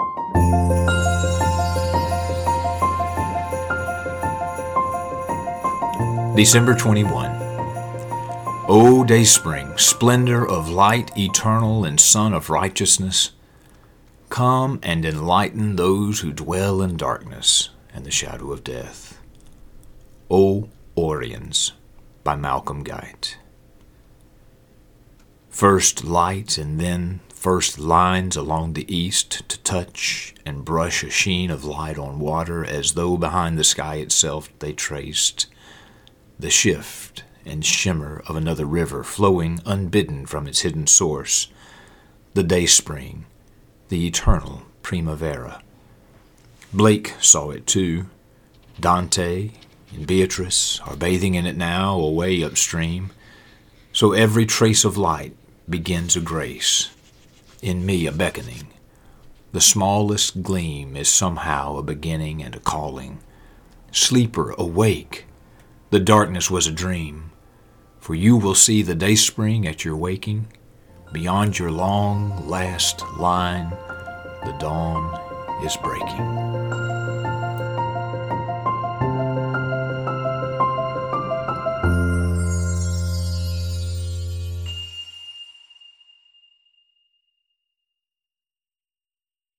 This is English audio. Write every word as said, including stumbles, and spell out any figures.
December twenty-first. O Dayspring, splendor of light eternal and sun of righteousness, come and enlighten those who dwell in darkness and the shadow of death. O Oriens, by Malcolm Guite. First light and then first lines along the east to touch and brush a sheen of light on water, as though behind the sky itself they traced the shift and shimmer of another river flowing unbidden from its hidden source, the dayspring, the eternal primavera. Blake saw it too. Dante and Beatrice are bathing in it now, away upstream. So every trace of light begins a grace, in me a beckoning. The smallest gleam is somehow a beginning and a calling. Sleeper, awake! The darkness was a dream, for you will see the dayspring at your waking. Beyond your long last line, the dawn is breaking.